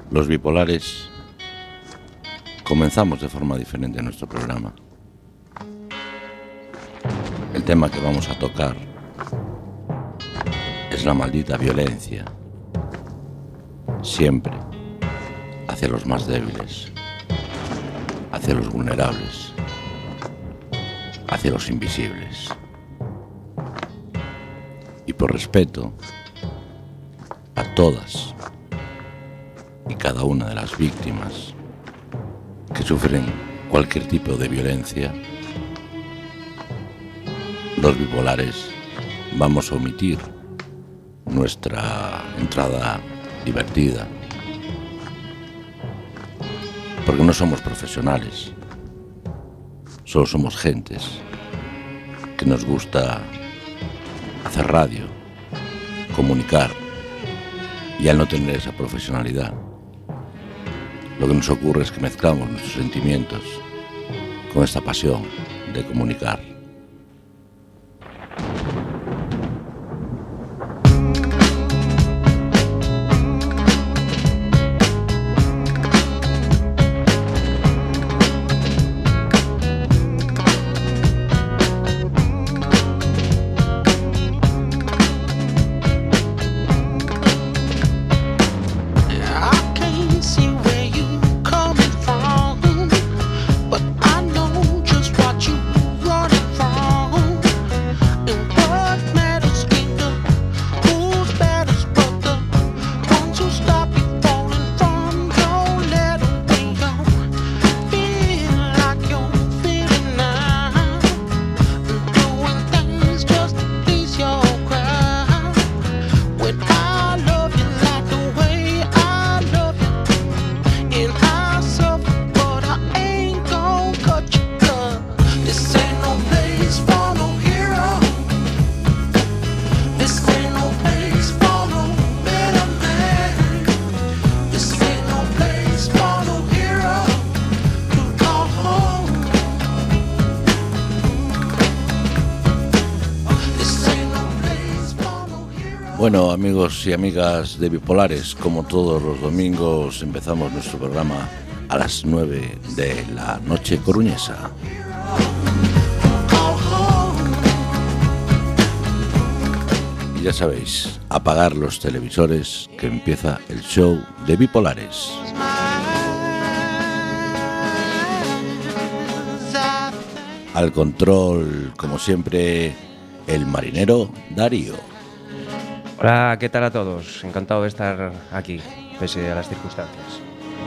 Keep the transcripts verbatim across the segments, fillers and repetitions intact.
Los bipolares comenzamos de forma diferente nuestro programa. El tema que vamos a tocar es la maldita violencia, siempre hacia los más débiles, hacia los vulnerables, hacia los invisibles. Y por respeto a todas y cada una de las víctimas que sufren cualquier tipo de violencia, los bipolares vamos a omitir nuestra entrada divertida, porque no somos profesionales, solo somos gentes que nos gusta hacer radio, comunicar, y al no tener esa profesionalidad, lo que nos ocurre es que mezclamos nuestros sentimientos con esta pasión de comunicar. Bueno, amigos y amigas de Bipolares, como todos los domingos empezamos nuestro programa a las nueve de la noche coruñesa. Y ya sabéis, apagar los televisores que empieza el show de Bipolares. Al control, como siempre, el marinero Darío. Hola, ¿qué tal a todos? Encantado de estar aquí, pese a las circunstancias.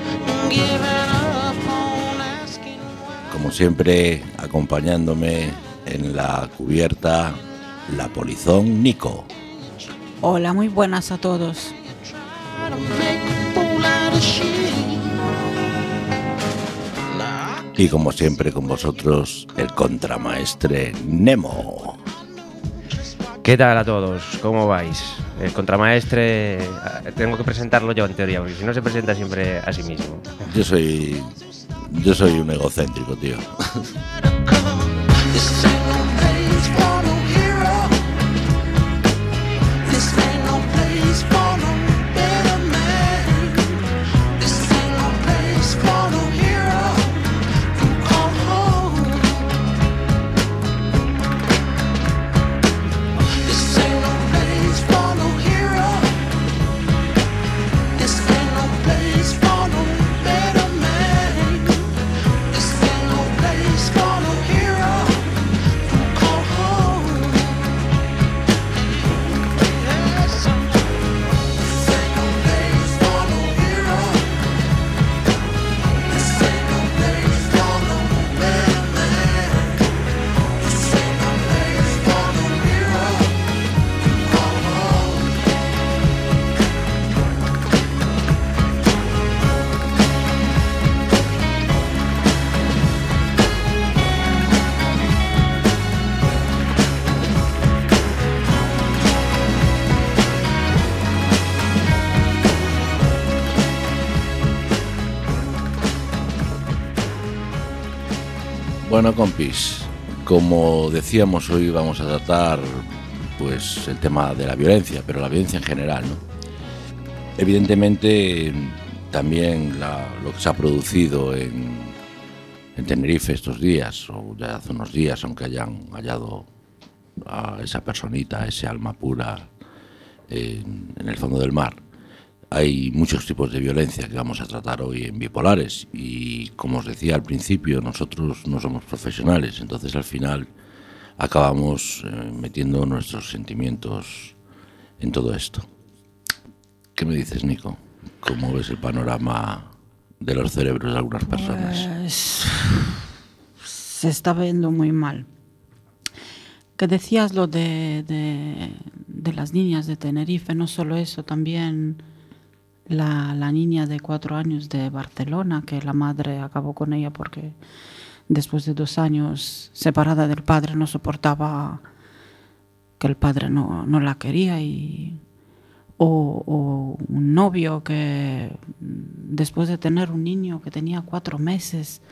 Como siempre, acompañándome en la cubierta, la polizón Nico. Hola, muy buenas a todos. Y como siempre con vosotros, el contramaestre Nemo. ¿Qué tal a todos? ¿Cómo vais? El contramaestre, tengo que presentarlo yo en teoría, porque si no se presenta siempre a sí mismo. Yo soy, yo soy un egocéntrico, tío. Bueno, compis, como decíamos, hoy vamos a tratar pues el tema de la violencia, pero la violencia en general, ¿no? Evidentemente también la, lo que se ha producido en, en Tenerife estos días, o ya hace unos días, aunque hayan hallado a esa personita, a ese alma pura en, en el fondo del mar. Hay muchos tipos de violencia que vamos a tratar hoy en Bipolares y, como os decía al principio, nosotros no somos profesionales, entonces al final acabamos eh, metiendo nuestros sentimientos en todo esto. ¿Qué me dices, Nico? ¿Cómo ves el panorama de los cerebros de algunas personas? Pues, se está viendo muy mal. Que decías lo de, de, de las niñas de Tenerife, no solo eso, también la, la niña de cuatro años de Barcelona, que la madre acabó con ella porque después de dos años separada del padre no soportaba que el padre no, no la quería, y o, o un novio que después de tener un niño que tenía cuatro meses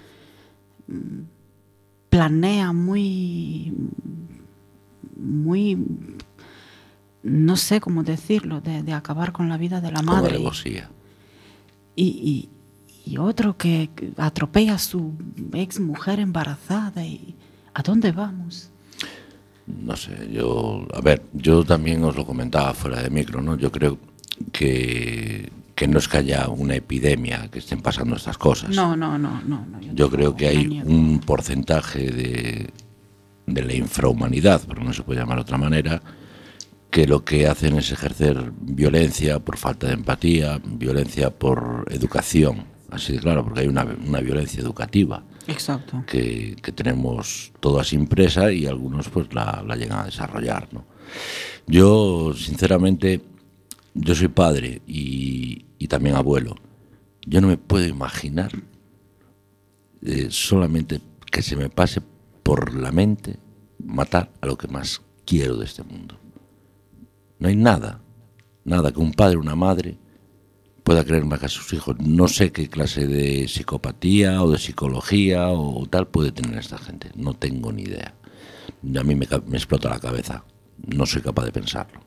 planea muy muy no sé cómo decirlo, de, de acabar con la vida de la madre. Como alevosía. Y, y, y otro que atropella a su ex mujer embarazada. Y ¿a dónde vamos? No sé, yo, a ver, yo también os lo comentaba fuera de micro, ¿no? Yo creo que, que no es que haya una epidemia que estén pasando estas cosas. No, no, no, no. no yo yo creo que hay niego. un porcentaje de, de la infrahumanidad, porque no se puede llamar de otra manera, que lo que hacen es ejercer violencia por falta de empatía, violencia por educación, así de claro, porque hay una, una violencia educativa. Exacto. Que, que tenemos todas impresa y algunos pues la, la llegan a desarrollar, ¿no? Yo, sinceramente, yo soy padre y, y también abuelo. Yo no me puedo imaginar eh, solamente que se me pase por la mente matar a lo que más quiero de este mundo. No hay nada, nada que un padre o una madre pueda creer más que a sus hijos. No sé qué clase de psicopatía o de psicología o tal puede tener esta gente. No tengo ni idea. A mí me, me explota la cabeza. No soy capaz de pensarlo.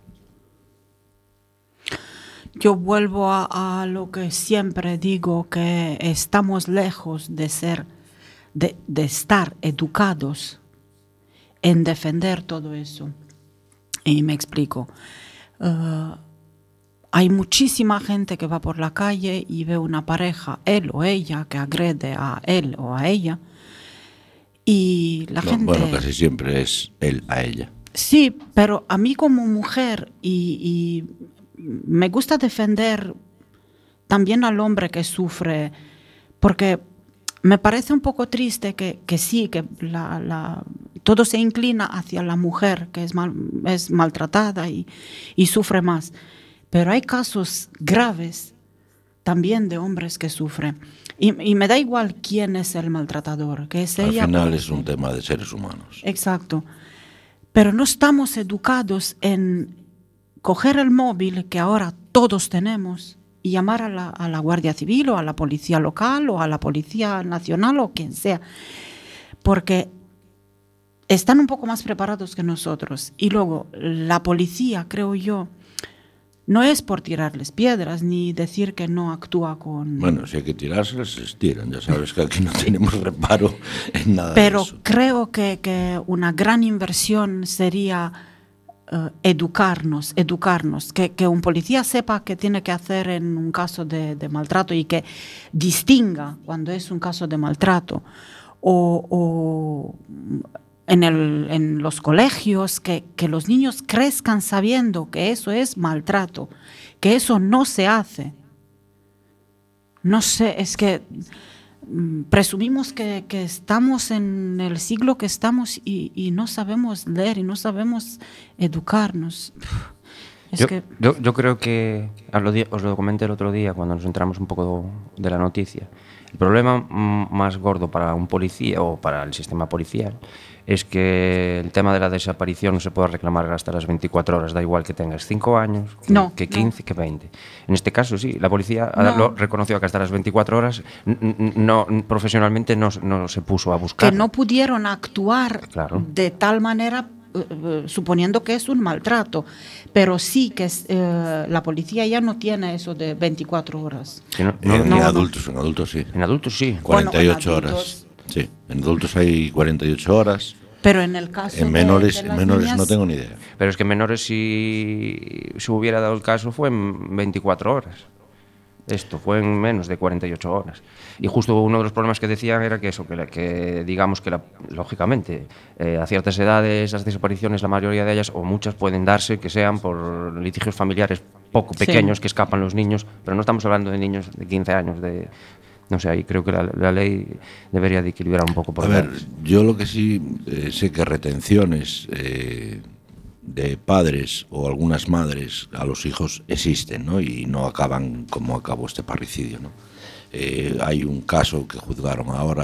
Yo vuelvo a, a lo que siempre digo, que estamos lejos de ser, de, de estar educados en defender todo eso. Y me explico. Uh, hay muchísima gente que va por la calle y ve una pareja, él o ella, que agrede a él o a ella. Y la no, gente... Bueno, casi siempre es él a ella. Sí, pero a mí como mujer, y, y me gusta defender también al hombre que sufre, porque me parece un poco triste que, que sí, que la, la, todo se inclina hacia la mujer, que es, mal, es maltratada y, y sufre más. Pero hay casos graves también de hombres que sufren. Y, y me da igual quién es el maltratador, que es ella. Al final es un tema de seres humanos. Exacto. Pero no estamos educados en coger el móvil, que ahora todos tenemos, y llamar a la, a la Guardia Civil o a la Policía Local o a la Policía Nacional o quien sea. Porque están un poco más preparados que nosotros. Y luego, la policía, creo yo, no es por tirarles piedras ni decir que no actúa con... Bueno, si hay que tirárselas, se tiran. Ya sabes que aquí no tenemos reparo en nada Pero de eso. Pero creo que, que una gran inversión sería uh, educarnos, educarnos. Que, que un policía sepa qué tiene que hacer en un caso de, de maltrato y que distinga cuando es un caso de maltrato. O... o En, el, en los colegios, que, que los niños crezcan sabiendo que eso es maltrato, que eso no se hace. No sé, es que mm, presumimos que, que estamos en el siglo que estamos y, y no sabemos leer y no sabemos educarnos. Es yo, que... yo, yo creo que, os lo comenté el otro día cuando nos enteramos un poco de la noticia, el problema más gordo para un policía o para el sistema policial es que el tema de la desaparición no se puede reclamar hasta las veinticuatro horas, da igual que tengas cinco años, que, no, que quince, no. que veinte. En este caso sí, la policía no. lo reconoció que hasta las veinticuatro horas no, profesionalmente no, no se puso a buscar. Que no pudieron actuar claro. de tal manera eh, suponiendo que es un maltrato, pero sí que es, eh, la policía ya no tiene eso de veinticuatro horas. Que no, no, en no, adultos, en adultos sí. En adultos sí. cuarenta y ocho Bueno, en horas. Sí, en adultos hay cuarenta y ocho horas. Pero en el caso En de- menores, de en las menores niñas, no tengo ni idea. Pero es que menores, si se hubiera dado el caso, fue en veinticuatro horas. Esto fue en menos de cuarenta y ocho horas. Y justo uno de los problemas que decían era que eso, que, la- que digamos que la- lógicamente eh, a ciertas edades las desapariciones, la mayoría de ellas o muchas pueden darse que sean por litigios familiares poco Sí. pequeños que escapan los niños, pero no estamos hablando de niños de quince años, de no sé, ahí creo que la, la ley debería de equilibrar un poco por A ver, edades. yo lo que sí eh, sé que retenciones eh, de padres o algunas madres a los hijos existen, ¿no? Y no acaban como acabó este parricidio, ¿no? Eh, hay un caso que juzgaron ahora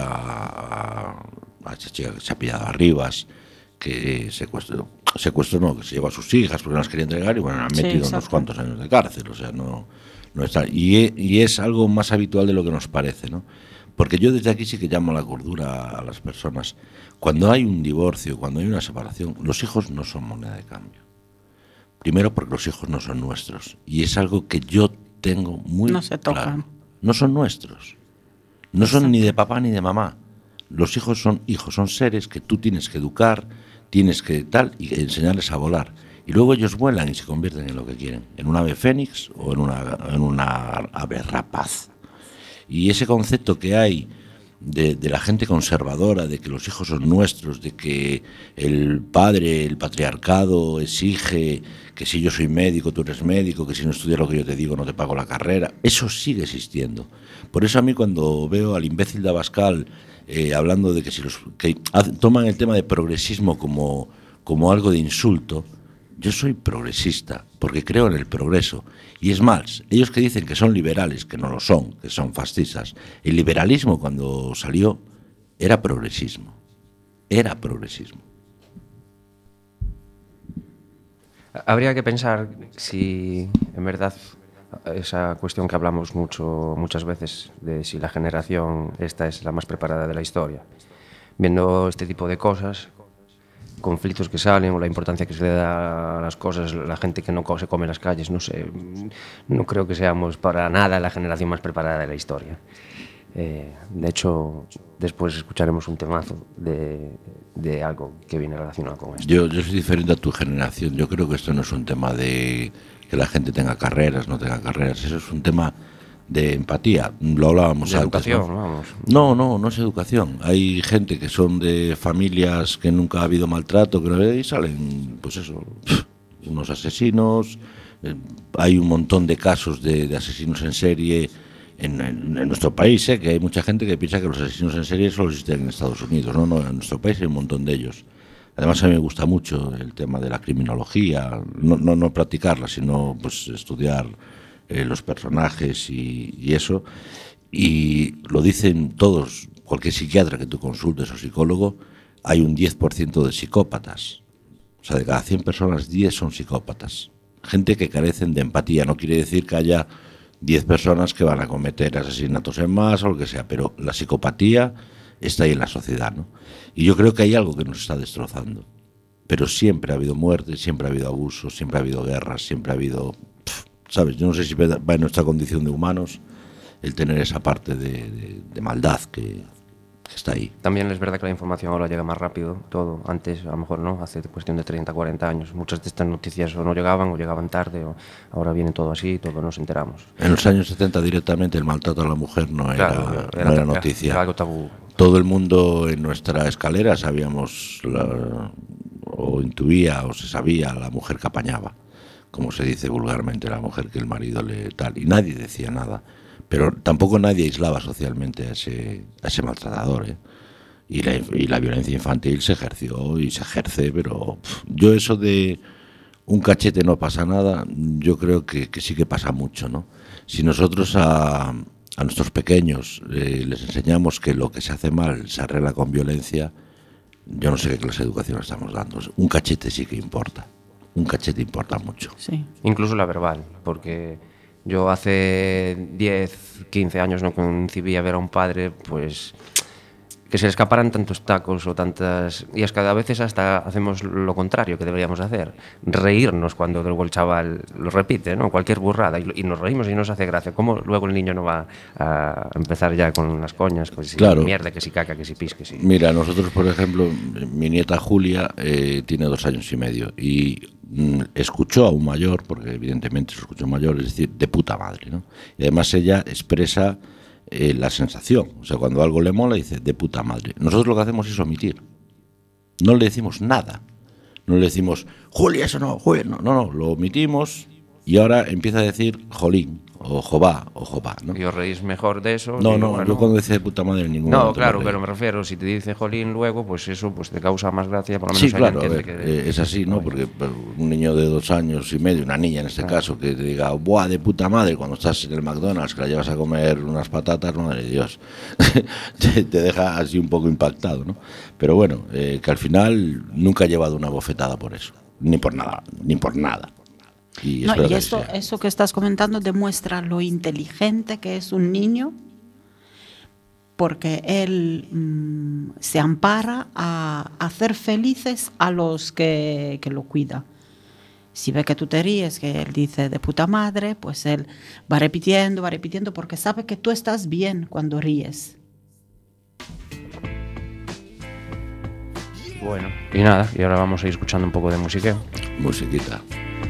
a, a esta chica que se ha pillado a Rivas, que secuestró, secuestró no, que se llevó a sus hijas porque no las quería entregar y bueno, han Sí, metido unos exacto. cuantos años de cárcel, o sea, no, no está. Y, e- y es algo más habitual de lo que nos parece, ¿no? Porque yo desde aquí sí que llamo a la cordura a las personas. Cuando hay un divorcio, cuando hay una separación, los hijos no son moneda de cambio. Primero porque los hijos no son nuestros. Y es algo que yo tengo muy No se tocan. claro. No son nuestros. No son ni de papá ni de mamá. Los hijos son hijos, son seres que tú tienes que educar, tienes que tal, y enseñarles a volar. Y luego ellos vuelan y se convierten en lo que quieren. En un ave fénix o en una, en una ave rapaz. Y ese concepto que hay de, de la gente conservadora, de que los hijos son nuestros, de que el padre, el patriarcado exige que si yo soy médico, tú eres médico, que si no estudias lo que yo te digo no te pago la carrera, eso sigue existiendo. Por eso a mí cuando veo al imbécil de Abascal eh, hablando de que si los que hacen, toman el tema de progresismo como, como algo de insulto, yo soy progresista, porque creo en el progreso. Y es más, ellos que dicen que son liberales, que no lo son, que son fascistas, el liberalismo cuando salió era progresismo. Era progresismo. Habría que pensar si, en verdad, esa cuestión que hablamos mucho, muchas veces, de si la generación esta es la más preparada de la historia. Viendo este tipo de cosas, conflictos que salen o la importancia que se le da a las cosas, la gente que no se come en las calles, no sé, no creo que seamos para nada la generación más preparada de la historia. Eh, de hecho, después escucharemos un temazo de, de algo que viene relacionado con esto. Yo, yo soy diferente a tu generación. Yo creo que esto no es un tema de que la gente tenga carreras, no tenga carreras. Eso es un tema de empatía. Lo hablábamos De antes, educación, ¿no? vamos. No, no, no es educación. Hay gente que son de familias que nunca ha habido maltrato, que no, y salen, pues eso, unos asesinos. Eh, hay un montón de casos de, de asesinos en serie en, en, en nuestro país, ¿eh? Que hay mucha gente que piensa que los asesinos en serie solo existen en Estados Unidos. No, no, en nuestro país hay un montón de ellos. Además a mí me gusta mucho el tema de la criminología, no, no, no practicarla, sino pues estudiar eh, los personajes y, y eso. Y lo dicen todos, cualquier psiquiatra que tú consultes o psicólogo, hay un diez por ciento de psicópatas. O sea, de cada cien personas, diez son psicópatas. Gente que carecen de empatía. No quiere decir que haya diez personas que van a cometer asesinatos en masa o lo que sea, pero la psicopatía está ahí en la sociedad, ¿no? Y yo creo que hay algo que nos está destrozando. Pero siempre ha habido muerte, siempre ha habido abusos, siempre ha habido guerras, siempre ha habido... Pff, ¿sabes? Yo no sé si va en nuestra condición de humanos el tener esa parte de, de, de maldad que, que está ahí. También es verdad que la información ahora llega más rápido, todo. Antes, a lo mejor no, hace cuestión de treinta, cuarenta años. Muchas de estas noticias o no llegaban o llegaban tarde, o ahora viene todo así, todo nos enteramos. En los años setenta directamente el maltrato a la mujer no era, Claro, no era noticia. Era algo tabú. Todo el mundo en nuestra escalera sabíamos la, o intuía o se sabía la mujer que apañaba, como se dice vulgarmente, la mujer que el marido le tal, y nadie decía nada, pero tampoco nadie aislaba socialmente a ese, a ese maltratador, ¿eh? Y la, y la violencia infantil se ejerció y se ejerce, pero pff, yo eso de un cachete no pasa nada, yo creo que, que sí que pasa mucho, ¿no? Si nosotros a a nuestros pequeños eh, les enseñamos que lo que se hace mal se arregla con violencia, yo no sé qué clase de educación estamos dando. Un cachete sí que importa, un cachete importa mucho. Sí. Incluso la verbal, porque yo hace diez, quince años no concibía ver a un padre, pues que se le escaparan tantos tacos o tantas... Y es que a veces hasta hacemos lo contrario que deberíamos hacer, reírnos cuando luego el chaval lo repite, ¿no? Cualquier burrada, y, y nos reímos y nos hace gracia. ¿Cómo luego el niño no va a empezar ya con las coñas? Que si claro. Mierda, que si caca, que si pis, que si... Mira, nosotros, por ejemplo, mi nieta Julia eh, tiene dos años y medio y mm, escuchó a un mayor, porque evidentemente se escuchó mayor, es decir, de puta madre, ¿no? Y además ella expresa eh, la sensación, o sea, cuando algo le mola dice de puta madre. Nosotros lo que hacemos es omitir, no le decimos nada, no le decimos Julia, eso no, Julia, no, no, no, lo omitimos y ahora empieza a decir jolín, o jová, o jová, ¿no? ¿Y os reís mejor de eso? No, digo, no, bueno, yo cuando dice de puta madre en ningún no, momento. No, claro, pero me refiero, si te dice jolín luego, pues eso pues te causa más gracia, por lo menos. Sí, claro, a ver, que... eh, es así, ¿no? Porque un niño de dos años y medio, una niña en este claro. caso, que te diga, buah, de puta madre, cuando estás en el McDonald's, que la llevas a comer unas patatas, madre de Dios, te, te deja así un poco impactado, ¿no? Pero bueno, eh, que al final nunca ha llevado una bofetada por eso, ni por nada, ni por nada. Y, no, y esto, que eso que estás comentando demuestra lo inteligente que es un niño, porque él mmm, se ampara a hacer felices a los que, que lo cuidan. Si ve que tú te ríes, que él dice de puta madre, pues él va repitiendo, va repitiendo, porque sabe que tú estás bien cuando ríes. Bueno, y nada, y ahora vamos a ir escuchando un poco de musiqueo. Musiquita.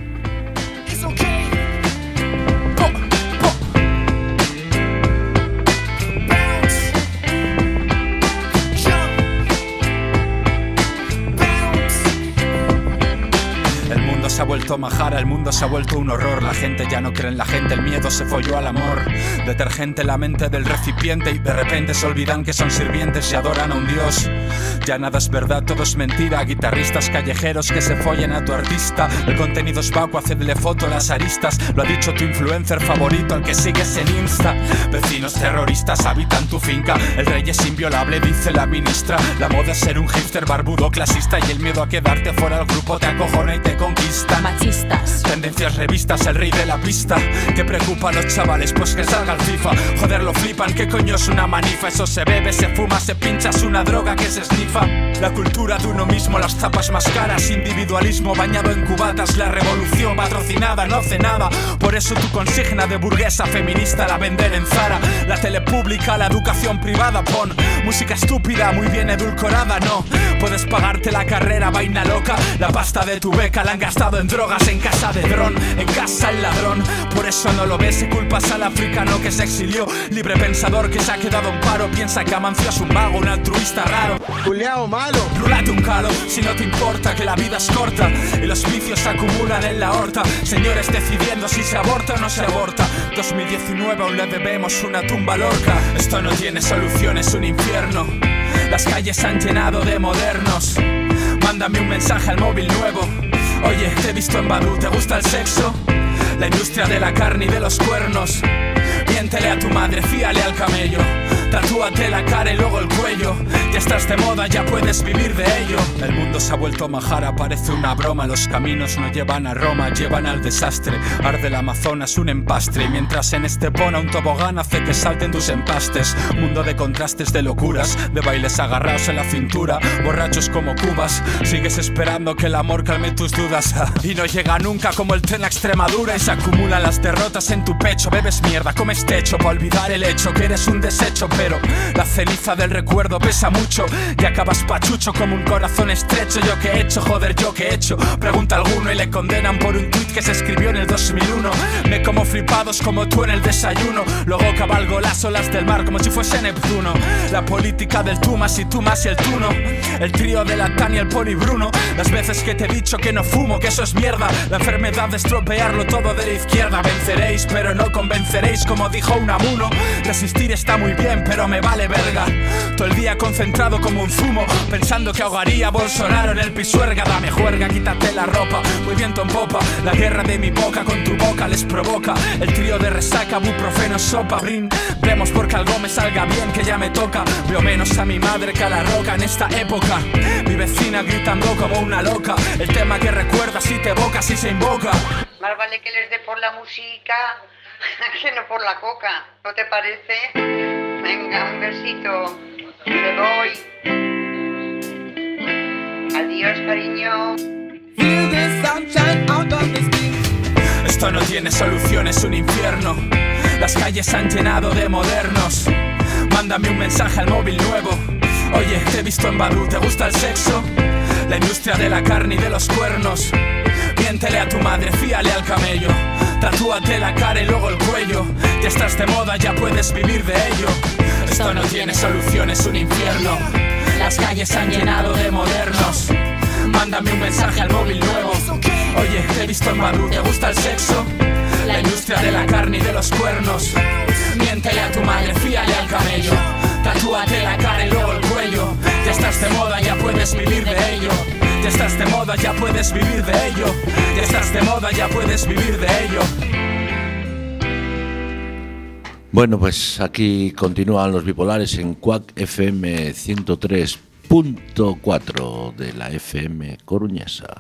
Se ha vuelto majara, el mundo se ha vuelto un horror. La gente ya no cree en la gente, el miedo se folló al amor. Detergente la mente del recipiente y de repente se olvidan que son sirvientes y adoran a un dios. Ya nada es verdad, todo es mentira. Guitarristas callejeros que se follen a tu artista. El contenido es vacuo, hacedle foto a las aristas. Lo ha dicho tu influencer favorito, al que sigues en Insta. Vecinos terroristas habitan tu finca. El rey es inviolable, dice la ministra. La moda es ser un hipster barbudo clasista y el miedo a quedarte fuera del grupo te acojona y te conquista. Machistas, tendencias revistas, el rey de la pista. ¿Qué preocupa a los chavales? Pues que salga el FIFA. Joder, lo flipan, ¿qué coño es una manifa? Eso se bebe, se fuma, se pincha, es una droga que se esnifa. La cultura de uno mismo, las zapas más caras. Individualismo bañado en cubatas. La revolución patrocinada, no hace nada. Por eso tu consigna de burguesa feminista la vender en Zara. La tele pública, la educación privada. Pon música estúpida, muy bien edulcorada, no. Puedes pagarte la carrera, vaina loca. La pasta de tu beca la han gastado en drogas, en casa de dron, en casa el ladrón. Por eso no lo ves y culpas al africano que se exilió. Libre pensador que se ha quedado en paro. Piensa que Amancio es un mago, un altruista raro. Culeado malo. Rúlate un calo, si no te importa que la vida es corta y los vicios se acumulan en la horta. Señores decidiendo si se aborta o no se aborta. dos mil diecinueve aún le debemos una tumba a Lorca. Esto no tiene solución, es un infierno. Las calles se han llenado de modernos. Mándame un mensaje al móvil nuevo. Oye, te he visto en Badoo, ¿te gusta el sexo? La industria de la carne y de los cuernos. Miéntele a tu madre, fíale al camello. Tatúate la cara y luego el cuello. Ya estás de moda, ya puedes vivir de ello. El mundo se ha vuelto majara, parece una broma. Los caminos no llevan a Roma, llevan al desastre. Arde el Amazonas, un empastre. Y mientras en Estepona un tobogán hace que salten tus empastes. Mundo de contrastes, de locuras, de bailes agarrados en la cintura, borrachos como cubas. Sigues esperando que el amor calme tus dudas. Y no llega nunca como el tren a Extremadura. Y se acumulan las derrotas en tu pecho. Bebes mierda, comes techo para olvidar el hecho que eres un desecho. Pero la ceniza del recuerdo pesa mucho y acabas pachucho como un corazón estrecho. ¿Yo qué he hecho? Joder, ¿yo qué he hecho? Pregunta a alguno y le condenan por un tuit que se escribió en el dos mil uno. Me como flipados como tú en el desayuno. Luego cabalgo las olas del mar como si fuese Neptuno. La política del tú más y tú más y el tú no. El trío de la Tania, el Pony Bruno. Las veces que te he dicho que no fumo, que eso es mierda. La enfermedad de estropearlo todo de la izquierda. Venceréis, pero no convenceréis, como dijo Unamuno. Resistir está muy bien, pero me vale verga. Todo el día concentrado como un zumo, pensando que ahogaría a Bolsonaro en el Pisuerga. Dame juerga, quítate la ropa, voy viento en popa. La guerra de mi boca con tu boca les provoca. El trío de resaca, buprofeno, sopa, brin. Vemos porque algo me salga bien, que ya me toca. Veo menos a mi madre que a la roca en esta época. Mi vecina gritando como una loca. El tema que recuerdas y te evocas y se invoca. Más vale que les dé por la música que no por la coca, ¿no te parece? Venga, un besito. Me voy. Adiós, cariño. Esto no tiene solución, es un infierno. Las calles se han llenado de modernos. Mándame un mensaje al móvil nuevo. Oye, te he visto en Badoo, ¿te gusta el sexo? La industria de la carne y de los cuernos. Miéntele a tu madre, fíale al camello. Tatúate la cara y luego el cuello. Ya estás de moda, ya puedes vivir de ello. Esto no tiene solución, es un infierno. Las calles se han llenado de modernos. Mándame un mensaje al móvil nuevo. Oye, te he visto en Badoo, ¿te gusta el sexo? La industria de la carne y de los cuernos. Miéntele a tu madre, fíale al camello. Tatúate la cara y luego el cuello. Ya estás de moda, ya puedes vivir de ello. Ya estás de moda, ya puedes vivir de ello. Ya estás de moda, ya puedes vivir de ello. Bueno, pues aquí continúan los bipolares en Quack F M ciento tres punto cuatro de la F M coruñesa.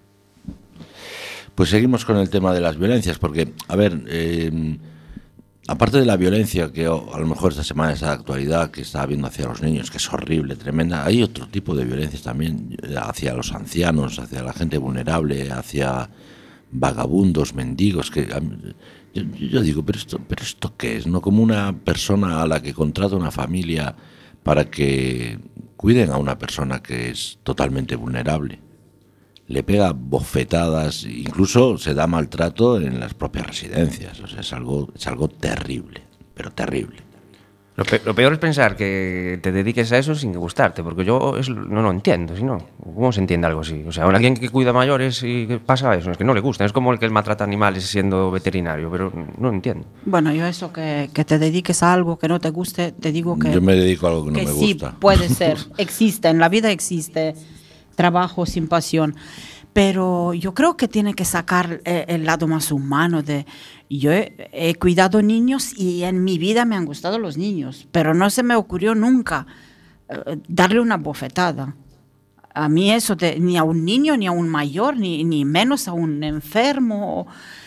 Pues seguimos con el tema de las violencias, porque, a ver, eh, aparte de la violencia que a lo mejor esta semana es de actualidad, que está habiendo hacia los niños, que es horrible, tremenda, hay otro tipo de violencias también hacia los ancianos, hacia la gente vulnerable, hacia vagabundos, mendigos, que yo, yo digo, pero esto, pero esto qué es, ¿no? Como una persona a la que contrata una familia para que cuiden a una persona que es totalmente vulnerable. Le pega bofetadas, incluso se da maltrato en las propias residencias. O sea, es algo, es algo terrible, pero terrible. Lo, pe lo peor es pensar que te dediques a eso sin gustarte, porque yo es, no lo entiendo, si no, ¿cómo se entiende algo así? O sea, alguien que cuida mayores y que pasa eso, es que no le gusta, es como el que maltrata animales siendo veterinario, pero no entiendo. Bueno, yo eso, que, que te dediques a algo que no te guste, te digo que... Yo me dedico a algo que no que me sí, gusta. puede ser, existe, en la vida existe trabajo sin pasión. Pero yo creo que tiene que sacar eh, el lado más humano de... Yo he, he cuidado niños y en mi vida me han gustado los niños, pero no se me ocurrió nunca eh, darle una bofetada. A mí eso, de, ni a un niño, ni a un mayor, ni, ni menos a un enfermo,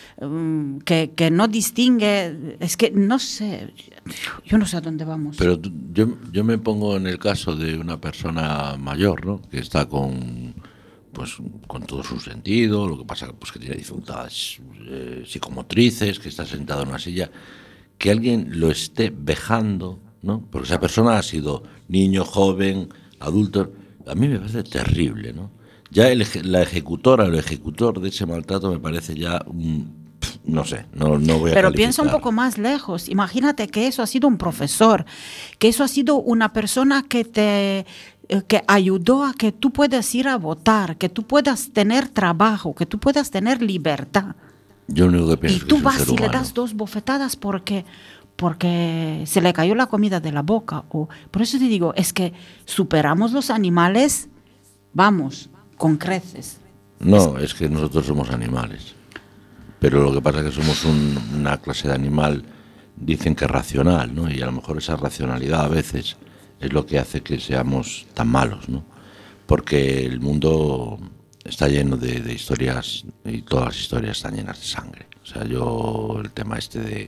um, que, que no distingue... Es que no sé, yo no sé a dónde vamos. Pero yo, yo me pongo en el caso de una persona mayor, ¿no? Que está con... pues con todo su sentido, lo que pasa pues que tiene dificultades eh, psicomotrices, que está sentado en una silla, que alguien lo esté vejando, ¿no? Porque esa persona ha sido niño, joven, adulto, a mí me parece terrible, ¿no? Ya el, la ejecutora o el ejecutor de ese maltrato me parece ya un... No sé, no, no voy a Pero calificar. piensa un poco más lejos. Imagínate que eso ha sido un profesor, que eso ha sido una persona que te que ayudó a que tú puedas ir a votar, que tú puedas tener trabajo, que tú puedas tener libertad. Yo lo único que pienso y es que tú es un vas ser y le humano. das dos bofetadas porque porque se le cayó la comida de la boca. O, por eso te digo, es que superamos los animales, vamos, con creces. No, es que nosotros somos animales. Pero lo que pasa es que somos un, una clase de animal, dicen que racional, ¿no? Y a lo mejor esa racionalidad a veces es lo que hace que seamos tan malos, ¿no? Porque el mundo está lleno de, de historias, y todas las historias están llenas de sangre. O sea, yo, el tema este de,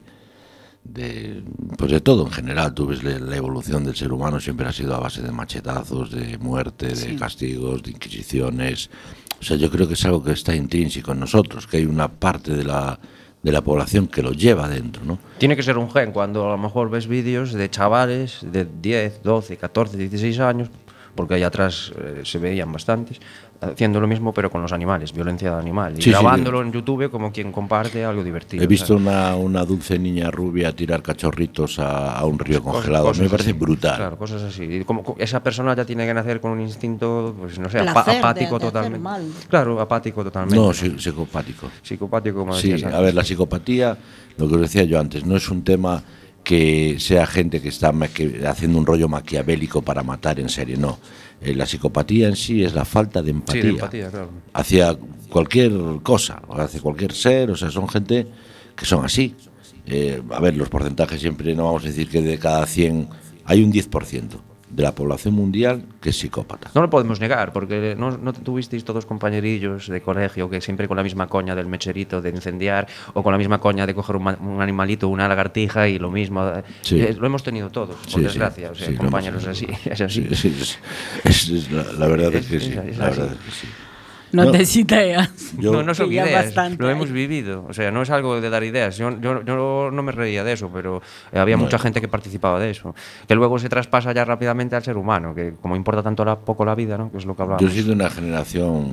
de pues de todo en general, tú ves la, la evolución del ser humano siempre ha sido a base de machetazos, de muerte, de Sí. castigos, de inquisiciones. O sea, yo creo que es algo que está intrínseco en nosotros, que hay una parte de la, de la población que lo lleva dentro, ¿no? Tiene que ser un gen, cuando a lo mejor ves vídeos de chavales de diez, doce, catorce, dieciséis años, porque allá atrás eh, se veían bastantes, haciendo lo mismo pero con los animales, violencia de animal, y Sí, sí, grabándolo sí. en YouTube como quien comparte algo divertido. He visto o sea, una, una dulce niña rubia tirar cachorritos a, a un río cosas- congelado. cosas Me parece así. brutal. Claro, cosas así. Y como co- esa persona ya tiene que nacer con un instinto, pues no sé, apa- Placer de- apático de hacer totalmente. mal. Claro, apático totalmente. No, sí, psicopático. Psicopático, como Sí, decías a antes. ver, la psicopatía, lo que os decía yo antes, no es un tema que sea gente que está maqui- haciendo un rollo maquiavélico para matar en serie, no. Eh, la psicopatía en sí es la falta de empatía, Sí, de empatía, claro. hacia cualquier cosa, o hacia cualquier ser, o sea, son gente que son así. Eh, a ver, los porcentajes siempre, no vamos a decir que de cada cien hay un diez por ciento de la población mundial que es psicópata. No lo podemos negar, porque no, no tuvisteis todos compañerillos de colegio que siempre con la misma coña del mecherito de incendiar o con la misma coña de coger un, un animalito, una lagartija y lo mismo. Sí. Eh, lo hemos tenido todos, por Sí, desgracia. sí, O sea, sí, compañeros así, es así. Sí, sí, es, es, es la, la verdad es que sí. Es- es La así. verdad es que sí. No, No. des ideas. Yo- no, no son Que ya ideas, bastante lo hay. hemos vivido. O sea, no es algo de dar ideas. Yo, yo, yo no me reía de eso, pero eh, había No, mucha yo- gente que participaba de eso. Que luego se traspasa ya rápidamente al ser humano, que como importa tanto la, poco la vida, ¿no? Que es lo que hablábamos. Yo soy de una generación,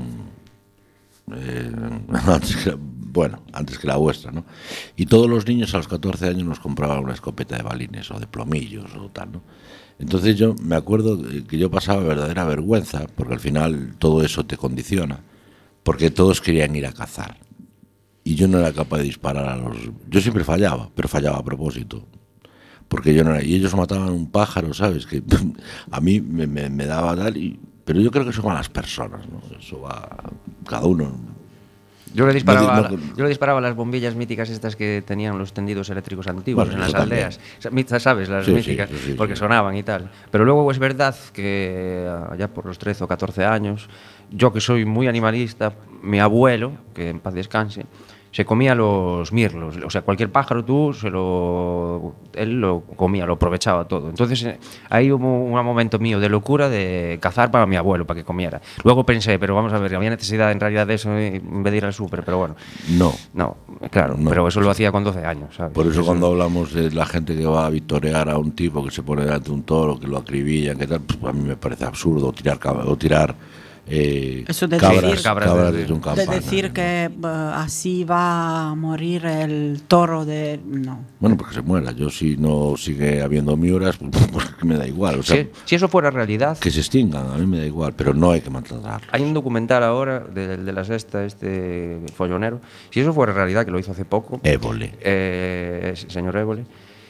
eh, antes que, bueno, antes que la vuestra, ¿no? Y todos los niños a los catorce años nos compraban una escopeta de balines o de plomillos o tal, ¿no? Entonces yo me acuerdo que yo pasaba verdadera vergüenza, porque al final todo eso te condiciona, porque todos querían ir a cazar. Y yo no era capaz de disparar a los... Yo siempre fallaba, pero fallaba a propósito. Porque yo no era... Y ellos mataban un pájaro, ¿sabes? Que a mí me, me, me daba tal y... Pero yo creo que son malas personas, ¿no? Eso va... Cada uno... Yo le disparaba, No, no, yo le disparaba a las bombillas míticas estas que tenían los tendidos eléctricos antiguos Bueno, en las eso también. aldeas. Sa- mi- ¿Sabes? Las Sí, sí, míticas, sí, sí, porque sí. sonaban y tal. Pero luego es verdad que allá por los trece o catorce años, yo que soy muy animalista, mi abuelo, que en paz descanse, se comía los mirlos. O sea, cualquier pájaro tú se lo... Él lo comía, lo aprovechaba todo. Entonces eh, ahí hubo un momento mío de locura de cazar para mi abuelo, para que comiera. Luego pensé, pero vamos a ver, había necesidad en realidad de eso eh, en vez de ir al súper, pero bueno. No. No, claro, No. pero eso lo hacía con doce años, ¿sabes? Por eso cuando hablamos de la gente que va a victorear a un tipo que se pone delante de un toro, que lo acribillan, que tal, pues a mí me parece absurdo. O tirar, cab- o tirar eh, Eso de cabras, decir- Cabras cabras de- desde un De campanario. decir que eh, así va a morir el toro de... No. Bueno, porque se muera. Yo si no sigue habiendo miuras, pues, pues que me da igual. O sea, Si, si eso fuera realidad, que se extingan, a mí me da igual, pero no hay que maltratarlos. hay un documental ahora de, de la sexta, este follonero. Si eso fuera realidad, que lo hizo hace poco, Évole. eh, señor Évole,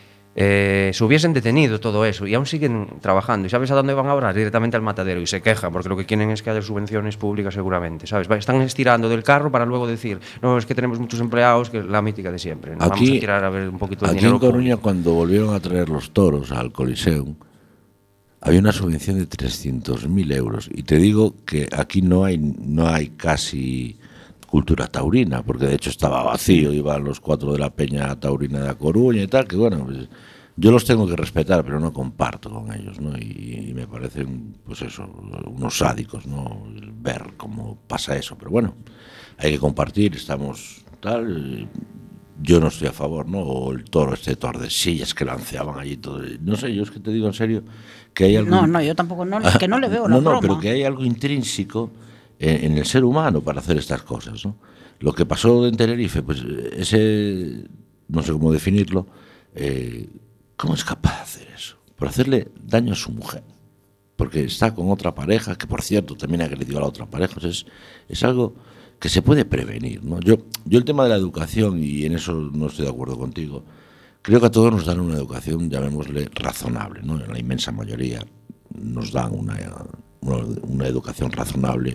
eh, se hubiesen detenido todo eso y aún siguen trabajando. ¿Y sabes a dónde van ahora? Directamente al matadero y se quejan porque lo que quieren es que haya subvenciones públicas seguramente, ¿sabes? Va- Están estirando del carro para luego decir, no, es que tenemos muchos empleados, que es la mítica de siempre. Nos vamos a tirar a ver un poquito de aquí dinero en Coruña, público. cuando volvieron a traer los toros al Coliseum, había una subvención de trescientos mil euros. Y te digo que aquí no hay, no hay casi cultura taurina, porque de hecho estaba vacío, iban los cuatro de la Peña Taurina de A Coruña y tal, que bueno, pues, yo los tengo que respetar, pero no comparto con ellos, ¿no? Y, y me parecen, pues eso, unos sádicos, ¿no? El ver cómo pasa eso, pero bueno, hay que compartir, estamos tal... Yo no estoy a favor, ¿no? O el toro este Tordesillas que lanceaban allí todo. No sé, yo es que te digo en serio que hay algo... No, no, yo tampoco, no, es que no le veo la no, no, broma. pero que hay algo intrínseco en, en el ser humano para hacer estas cosas, ¿no? Lo que pasó en Tenerife, pues ese, no sé cómo definirlo, eh, ¿cómo es capaz de hacer eso? Por hacerle daño a su mujer. Porque está con otra pareja, que por cierto también ha agredido a la otra pareja. O sea, es, es algo que se puede prevenir, ¿no? Yo, yo el tema de la educación, y en eso no estoy de acuerdo contigo, creo que a todos nos dan una educación, llamémosle, razonable, ¿no? En la inmensa mayoría nos dan una, una, una educación razonable.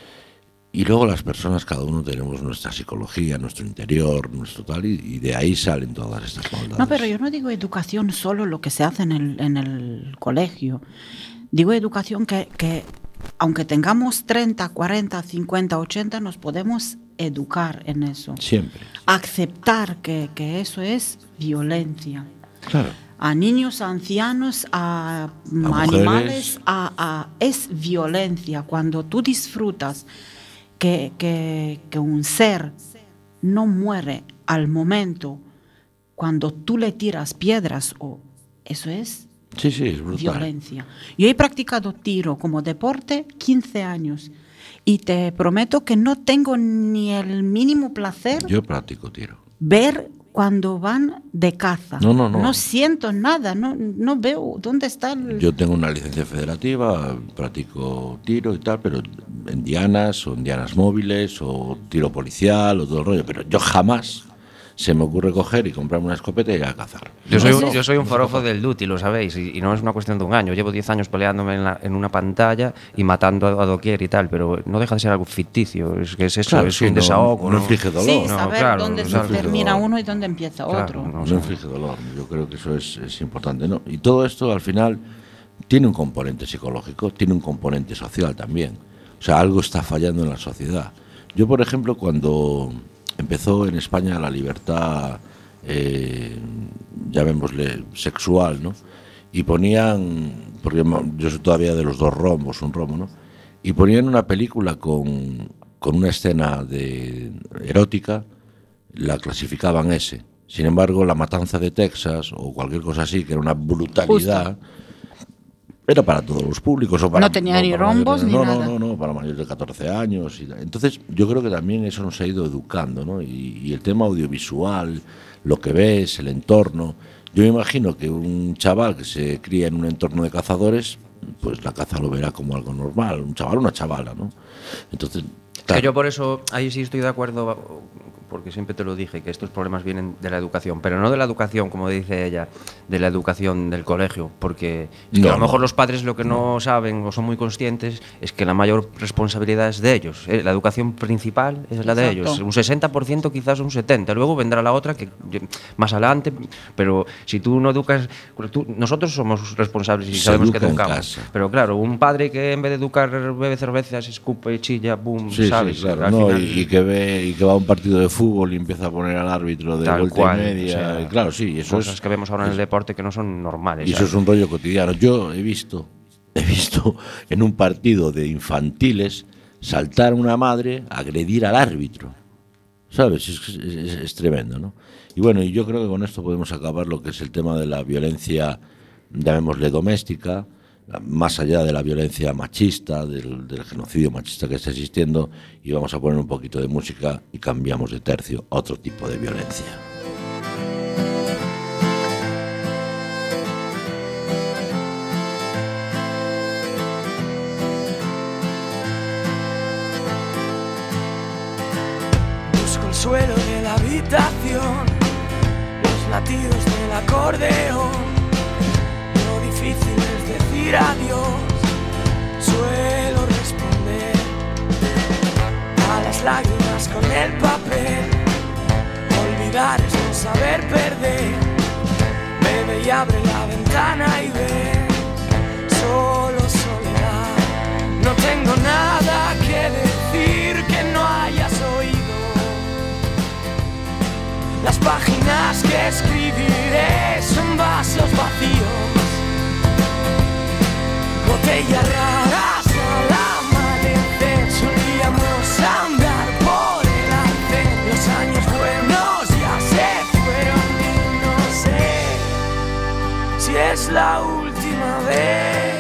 Y luego las personas, cada uno tenemos nuestra psicología, nuestro interior, nuestro tal, y, y de ahí salen todas estas maldades. No, pero yo no digo educación solo lo que se hace en el, en el colegio. Digo educación que, que, aunque tengamos treinta, cuarenta, cincuenta, ochenta, nos podemos educar en eso. Siempre. Aceptar que, que eso es violencia. Claro. A niños, a ancianos, a, A animales, mujeres. a, a, es violencia. Cuando tú disfrutas que, que, que un ser no muere al momento cuando tú le tiras piedras, o eso es Sí, sí, es brutal. violencia. Yo he practicado tiro como deporte quince años y te prometo que no tengo ni el mínimo placer Yo practico tiro. ver cuando van de caza. No, no, no. No siento nada, no, no veo dónde está el... Yo tengo una licencia federativa, practico tiro y tal, pero en dianas o en dianas móviles o tiro policial o todo el rollo, pero yo jamás se me ocurre coger y comprarme una escopeta y ir a cazar. Yo soy, No un, sé. yo soy un forofo del duty, lo sabéis, y, y no es una cuestión de un año. Llevo diez años peleándome en, la- en una pantalla y matando a, a doquier y tal, pero no deja de ser algo ficticio. Es que es eso, Claro, es sí, un no- desahogo. no inflige dolor. Sí, No, saber claro, dónde no se inflige termina dolor. uno y dónde empieza Claro, otro. no, No sé. inflige dolor. Yo creo que eso es, es importante, ¿no? Y todo esto al final tiene un componente psicológico, tiene un componente social también. O sea, algo está fallando en la sociedad. Yo, por ejemplo, cuando empezó en España la libertad, eh, llamémosle sexual, ¿no? Y ponían, porque yo soy todavía de los dos rombos, un rombo, ¿no? Y ponían una película con, con una escena de erótica, la clasificaban S. Sin embargo, La Matanza de Texas o cualquier cosa así, que era una brutalidad, justo, era para todos los públicos. O para, no tenía no, ni rombos mayores, ni no, nada. No, no, no, para mayores de catorce años. Y, entonces, yo creo que también eso nos ha ido educando, ¿no? Y, y el tema audiovisual, lo que ves, el entorno. Yo me imagino que un chaval que se cría en un entorno de cazadores, pues la caza lo verá como algo normal, un chaval o una chavala, ¿no? Entonces, claro. Que yo por eso, ahí sí estoy de acuerdo, porque siempre te lo dije, que estos problemas vienen de la educación, pero no de la educación, como dice ella, de la educación del colegio, porque es que no, a lo mejor no. Los padres lo que no, no saben o son muy conscientes es que la mayor responsabilidad es de ellos, ¿eh? La educación principal es la Exacto. de ellos, un sesenta por ciento quizás un setenta por ciento, luego vendrá la otra que más adelante, pero si tú no educas, tú, nosotros somos responsables y Se sabemos que educamos, pero claro, un padre que en vez de educar bebe cervezas, escupe, chilla, boom, sí, ¿sabes? Sí, claro. No, final, y, y, que ve, y que va a un partido de fútbol y empieza a poner al árbitro de vuelta cual, y media, o sea, y claro, sí, eso cosas es, que vemos ahora en el deporte que no son normales. Y eso ¿sabes? Es un rollo cotidiano. Yo he visto, he visto en un partido de infantiles saltar a una madre, agredir al árbitro, ¿sabes? Es, es, es tremendo, ¿no? Y bueno, y yo creo que con esto podemos acabar lo que es el tema de la violencia, llamémosle doméstica, más allá de la violencia machista, del, del genocidio machista que está existiendo, y vamos a poner un poquito de música y cambiamos de tercio a otro tipo de violencia. Busco el suelo de la habitación, los latidos del acordeón. Difícil es decir adiós, suelo responder a las lágrimas con el papel. Olvidar es no saber perder. Bebe y abre la ventana y ves solo soledad. No tengo nada que decir que no hayas oído. Las páginas que escribiré son vasos vacíos. Botellas raras al amanecer, solíamos andar por el arcén. Los años buenos ya se fueron y no sé si es la última vez.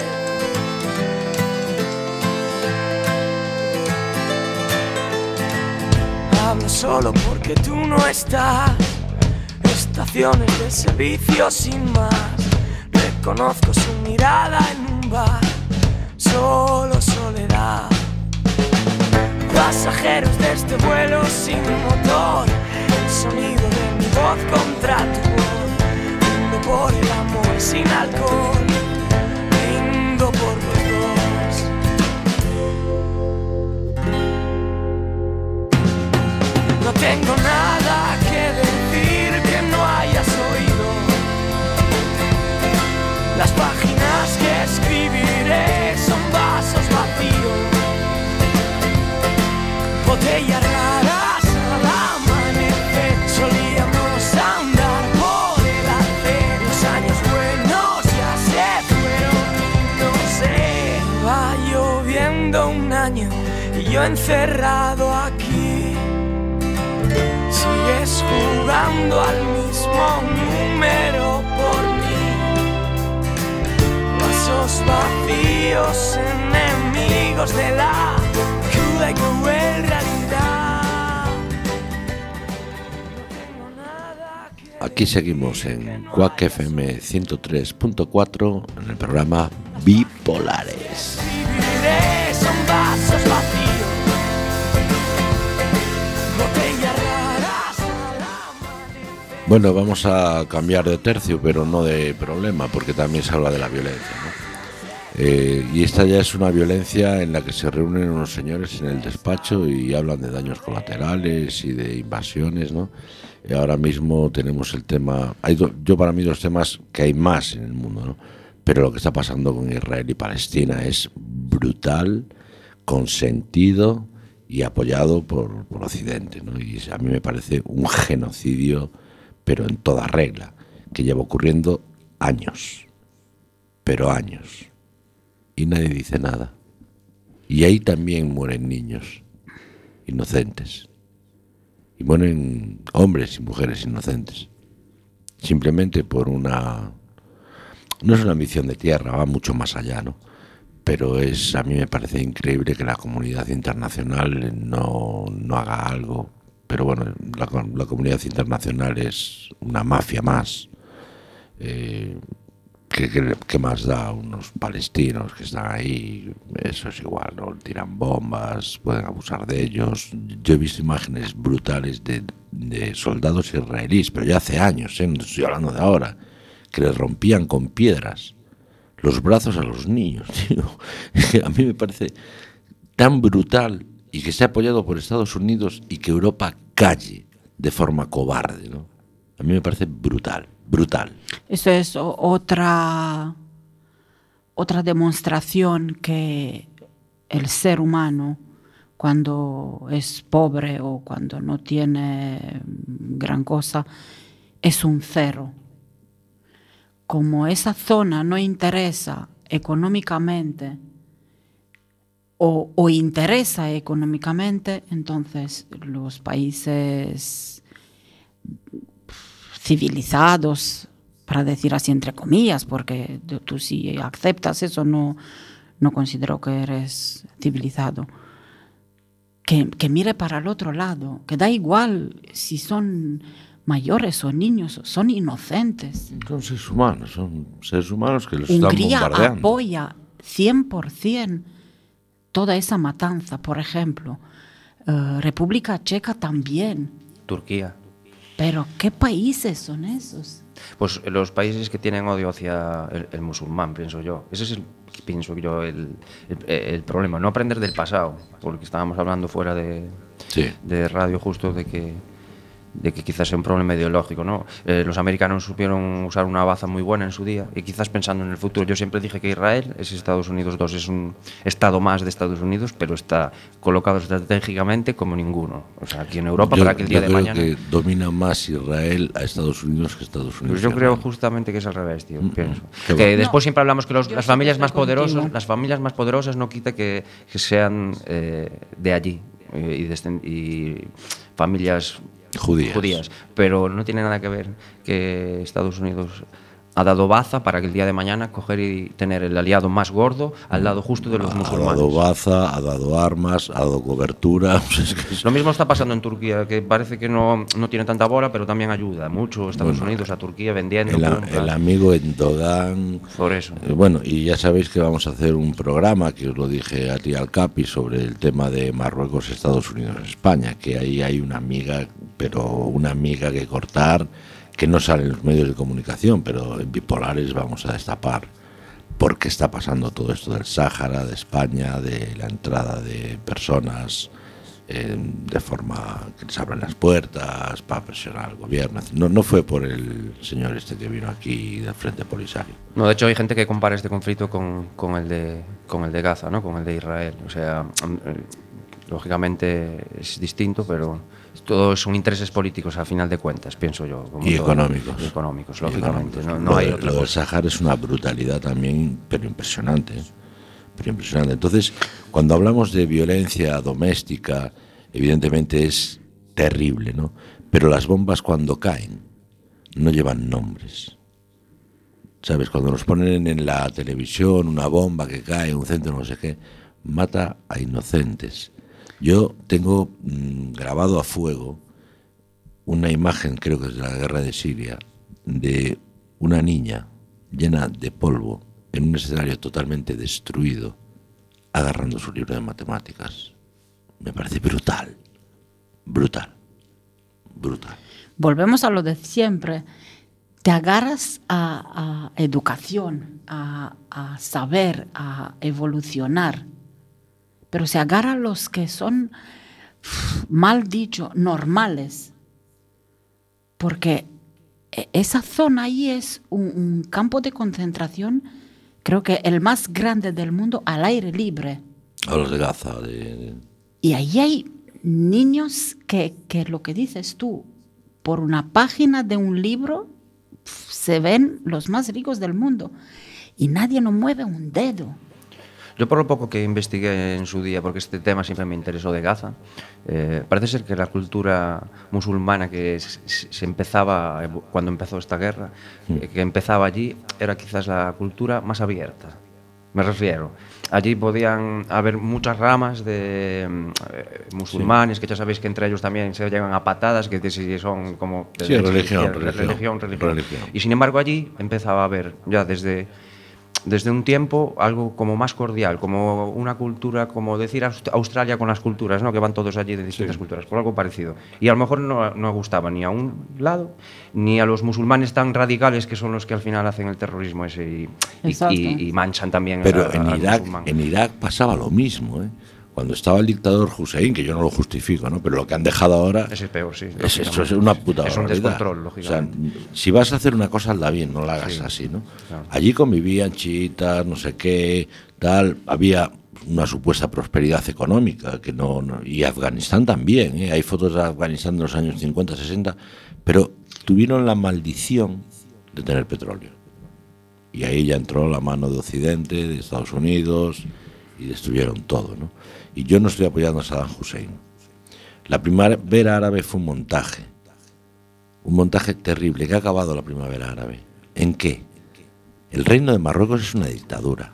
Hablo solo porque tú no estás. Estaciones de servicio sin más. Reconozco su mirada en un bar, solo soledad. Pasajeros de este vuelo sin motor, el sonido de mi voz contra tu voz. Brindo por el amor sin alcohol, brindo por los dos. No tengo nada que decir que no hayas oído. Las páginas que escribiré son vasos vacíos. Botellas raras al amanecer, solíamos andar por el arcén. Los años buenos ya se fueron y no sé. Va lloviendo un año y yo encerrado aquí. Sigues jugando al mismo número por mí. Vasos vacíos, enemigos de la cruda y cruel realidad. Aquí seguimos en Quack F M ciento tres punto cuatro en el programa Bipolares. Son vasos vacíos, botellas raras. Bueno, vamos a cambiar de tercio, pero no de problema, porque también se habla de la violencia, ¿no? Eh, y esta ya es una violencia en la que se reúnen unos señores en el despacho y hablan de daños colaterales y de invasiones, ¿no? Y ahora mismo tenemos el tema, hay do, yo para mí dos temas que hay más en el mundo, ¿no? Pero lo que está pasando con Israel y Palestina es brutal, consentido y apoyado por, por Occidente, ¿no? Y a mí me parece un genocidio, pero en toda regla, que lleva ocurriendo años, pero años, y nadie dice nada. Y ahí también mueren niños inocentes, y mueren hombres y mujeres inocentes, simplemente por una... No es una ambición de tierra, va mucho más allá, ¿no? Pero es, a mí me parece increíble que la comunidad internacional no, no haga algo. Pero bueno, la, la comunidad internacional es una mafia más. Eh, ¿qué, qué, qué más da unos palestinos que están ahí? Eso es igual, ¿no? Tiran bombas, pueden abusar de ellos. Yo he visto imágenes brutales de, de soldados israelíes, pero ya hace años, ¿eh? No estoy hablando de ahora, que les rompían con piedras los brazos a los niños, tío. A mí me parece tan brutal, y que sea apoyado por Estados Unidos y que Europa calle de forma cobarde, ¿no? A mí me parece brutal, brutal. Eso es o- otra, otra demostración que el ser humano, cuando es pobre o cuando no tiene gran cosa, es un cero. Como esa zona no interesa económicamente o, o interesa económicamente, entonces los países civilizados, para decir así entre comillas, porque tú si aceptas eso no, no considero que eres civilizado, que, que mire para el otro lado, que da igual si son mayores o niños, son inocentes. Son seres humanos, son seres humanos que los están Hungría bombardeando. apoya cien por ciento toda esa matanza, por ejemplo. Uh, República Checa también. Turquía. Pero ¿qué países son esos? Pues los países que tienen odio hacia el, el musulmán, pienso yo. Ese es el, pienso yo, el, el, el problema. No aprender del pasado, porque estábamos hablando fuera de, Sí. de radio justo de que de que quizás sea un problema ideológico, ¿no? Eh, los americanos supieron usar una baza muy buena en su día, y quizás pensando en el futuro. Yo siempre dije que Israel es Estados Unidos dos, es un estado más de Estados Unidos, pero está colocado estratégicamente como ninguno. O sea, aquí en Europa, Yo, para que el día yo de creo mañana... que domina más Israel a Estados Unidos que Estados Unidos. Pues yo a creo Israel. justamente que es al revés, tío, Mm, pienso. qué Que bueno. después No, siempre hablamos que los- yo las sí que familias estoy más poderosas, contigo. las familias más poderosas no quita que, que sean eh, de allí eh, y, descend- y familias Judías. judías, pero no tiene nada que ver que Estados Unidos ha dado baza para que el día de mañana coger y tener el aliado más gordo al lado justo de los Ha musulmanes. dado baza, ha dado armas, ha dado cobertura. Es que es- Lo mismo está pasando en Turquía, que parece que no, no tiene tanta bola, pero también ayuda mucho Estados Bueno, Unidos a Turquía vendiendo. el, a- pum, el tal. amigo Endogan. Por eso. Eh, Bueno, y ya sabéis que vamos a hacer un programa, que os lo dije a ti al Capi, sobre el tema de Marruecos, Estados Unidos, España, que ahí hay una amiga, pero una amiga que cortar, que no sale en los medios de comunicación, pero en Bipolares vamos a destapar por qué está pasando todo esto del Sáhara, de España, de la entrada de personas eh, de forma que les abren las puertas para presionar al gobierno. No, no fue por el señor este que vino aquí del Frente Polisario. No, de hecho hay gente que compara este conflicto con, con el de con el de Gaza, ¿no? Con el de Israel. O sea, eh, lógicamente es distinto, pero todos son intereses políticos al final de cuentas, pienso yo. Como Y todo. económicos. Y económicos, Y lógicamente. económicos. No, no Lo hay de- otra lo del cosa. Sáhara es una brutalidad también, pero impresionante. ¿eh? Pero impresionante. Entonces, cuando hablamos de violencia doméstica, evidentemente es terrible, ¿no? Pero las bombas cuando caen no llevan nombres. ¿Sabes? Cuando nos ponen en la televisión una bomba que cae en un centro no sé qué, mata a inocentes. Yo tengo mmm, grabado a fuego una imagen, creo que es de la guerra de Siria, de una niña llena de polvo en un escenario totalmente destruido, agarrando su libro de matemáticas. Me parece brutal, brutal, brutal. Volvemos a lo de siempre. Te agarras a, a educación, a, a saber, a evolucionar, pero se agarran los que son, mal dicho, normales, porque esa zona ahí es un, un campo de concentración creo que el más grande del mundo al aire libre. A los de Gaza. De, de... Y ahí hay niños que, que lo que dices tú, por una página de un libro se ven los más ricos del mundo y nadie nos mueve un dedo. Yo por lo poco que investigué en su día, porque este tema siempre me interesó de Gaza, eh, parece ser que la cultura musulmana que se, se empezaba, cuando empezó esta guerra, mm. eh, que empezaba allí, era quizás la cultura más abierta. Me refiero, allí podían haber muchas ramas de eh, musulmanes, sí. que ya sabéis que entre ellos también se llegan a patadas, que si son como... De, sí, de, religión, de, religión, religión, religión. religión. Y sin embargo allí empezaba a haber, ya desde... desde un tiempo algo como más cordial, como una cultura, como decir Australia con las culturas, ¿no? Que van todos allí de distintas sí. culturas, por algo parecido. Y a lo mejor no, no gustaba ni a un lado, ni a los musulmanes tan radicales que son los que al final hacen el terrorismo ese y, y, y, y manchan también. Pero a, en, a Irak, en Irak pasaba lo mismo, ¿eh? Cuando estaba el dictador Hussein, que yo no lo justifico, ¿no? Pero lo que han dejado ahora es peor, sí, es, eso es una puta es un descontrol, lógicamente. O sea, si vas a hacer una cosa, hazla bien, no la hagas sí, así, ¿no? Claro. Allí convivían chiitas, no sé qué, tal, había una supuesta prosperidad económica, que no, no y Afganistán también, ¿eh? Hay fotos de Afganistán de los años cincuenta, sesenta, pero tuvieron la maldición de tener petróleo. Y ahí ya entró la mano de Occidente, de Estados Unidos, y destruyeron todo, ¿no? Y yo no estoy apoyando a Saddam Hussein. La primavera árabe fue un montaje, un montaje terrible, que ha acabado la primavera árabe. ¿En qué? El reino de Marruecos es una dictadura.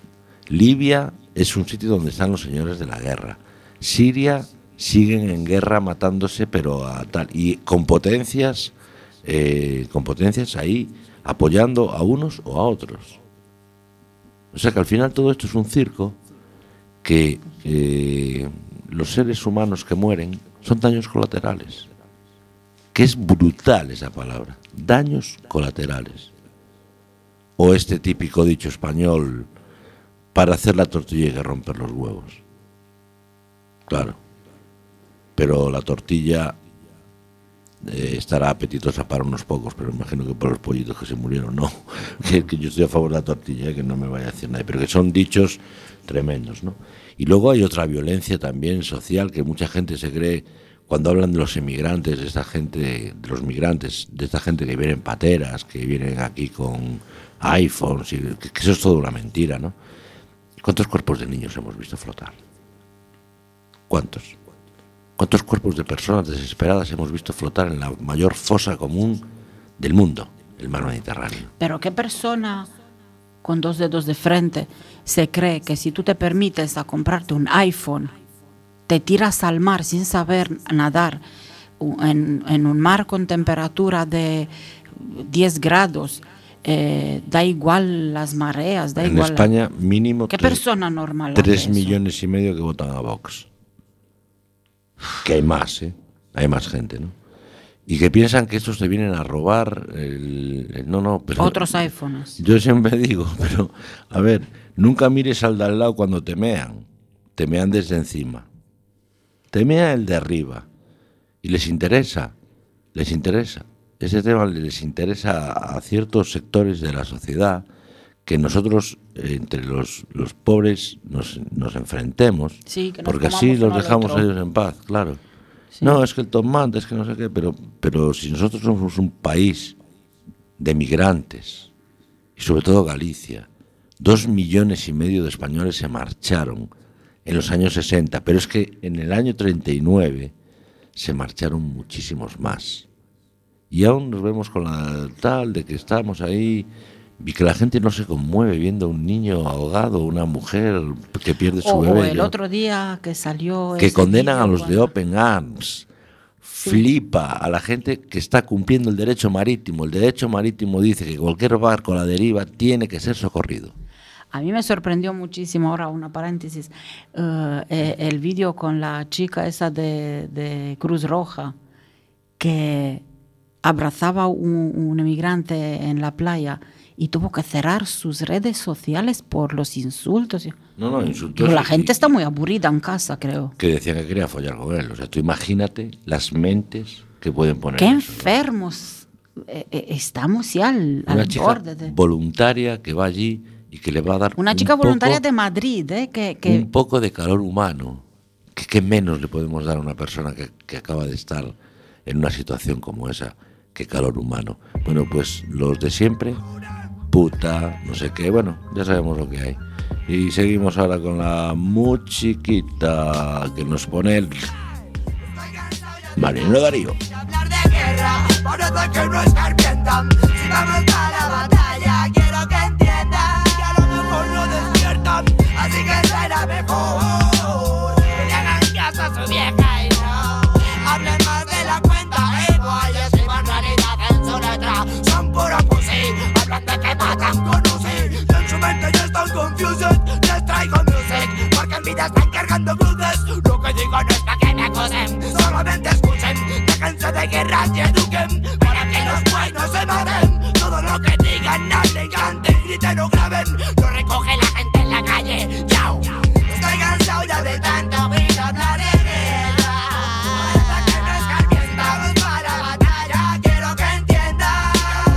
Libia es un sitio donde están los señores de la guerra. Siria siguen en guerra matándose, pero a tal, y con potencias, eh, con potencias ahí apoyando a unos o a otros. O sea que al final todo esto es un circo que eh, los seres humanos que mueren son daños colaterales, que es brutal esa palabra, daños colaterales. O este típico dicho español, para hacer la tortilla hay que romper los huevos. Claro, pero la tortilla eh, estará apetitosa para unos pocos, pero imagino que para los pollitos que se murieron no. que, que yo estoy a favor de la tortilla, que no me vaya a decir nadie, pero que son dichos tremendos, ¿no? Y luego hay otra violencia también social que mucha gente se cree cuando hablan de los emigrantes, de esta gente, de los migrantes, de esta gente que viene en pateras, que vienen aquí con iPhones, y que, que eso es toda una mentira, ¿no? ¿Cuántos cuerpos de niños hemos visto flotar? ¿Cuántos? ¿Cuántos cuerpos de personas desesperadas hemos visto flotar en la mayor fosa común del mundo, el mar Mediterráneo? Pero ¿qué persona con dos dedos de frente se cree que si tú te permites a comprarte un iPhone, te tiras al mar sin saber nadar en, en un mar con temperatura de diez grados, eh, da igual las mareas, da en igual... En España mínimo... ¿Qué tres, persona normal Tres millones y medio que votan a Vox. Que hay más, ¿eh? Hay más gente, ¿no? Y que piensan que estos te vienen a robar el, el, no, no, pero otros iPhones. Yo siempre digo, pero a ver, nunca mires al de al lado cuando te mean, te mean desde encima, te mea el de arriba y les interesa, les interesa, ese tema les interesa a ciertos sectores de la sociedad que nosotros eh, entre los, los pobres nos, nos enfrentemos, sí, que nos porque así los dejamos otro. a ellos en paz, claro. Sí. No, es que el tomate, es que no sé qué, pero, pero si nosotros somos un país de migrantes, y sobre todo Galicia, dos millones y medio de españoles se marcharon en los años sesenta, pero es que en el año treinta y nueve se marcharon muchísimos más. Y aún nos vemos con la tal de que estamos ahí, y que la gente no se conmueve viendo a un niño ahogado, una mujer que pierde su o, bebé. O el yo, otro día que salió... Que condenan a los cuando... de Open Arms. Sí. Flipa a la gente que está cumpliendo el derecho marítimo. El derecho marítimo dice que cualquier barco a la deriva tiene que ser socorrido. A mí me sorprendió muchísimo, ahora una paréntesis, uh, eh, el vídeo con la chica esa de, de Cruz Roja que abrazaba un, un emigrante en la playa y tuvo que cerrar sus redes sociales por los insultos. No, no, insultos. Pero la gente y, está muy aburrida en casa, creo. Que decían que quería follar con él. O sea, tú imagínate las mentes que pueden poner. Qué eso, enfermos eh, eh, estamos ya al, Una al chica borde de... voluntaria que va allí y que le va a dar una chica un voluntaria poco, de Madrid, ¿eh? que, que... un poco de calor humano. Que qué menos le podemos dar a una persona que, que acaba de estar en una situación como esa, que calor humano. Bueno, pues los de siempre, puta, no sé qué, bueno, ya sabemos lo que hay. Y seguimos ahora con la musiquita que nos pone el Marino Darío. Hablar de guerra, parece que no escarmientan. Si vamos a la batalla, quiero que entiendan que a lo mejor no despiertan, así que será mejor que le hagan caso a su vieja y no hablen más de la cuenta. Ey, boyes, si en realidad en su letra son puro pussy, hablan de que matan con U C I y en su mente ya están confused. Les traigo music porque en vida están cargando cruces. Lo que digo no es pa' que me acusen, solamente escuchen, déjense de guerras y eduquen para que los buenos se maten. Todo lo que digan, hablen, canten, griten o graben, lo recoge la gente en la calle. Yao, estoy cansado ya de tanto grito, hablar de guerra. Hasta que no escarmientamos para la batalla, quiero que entiendan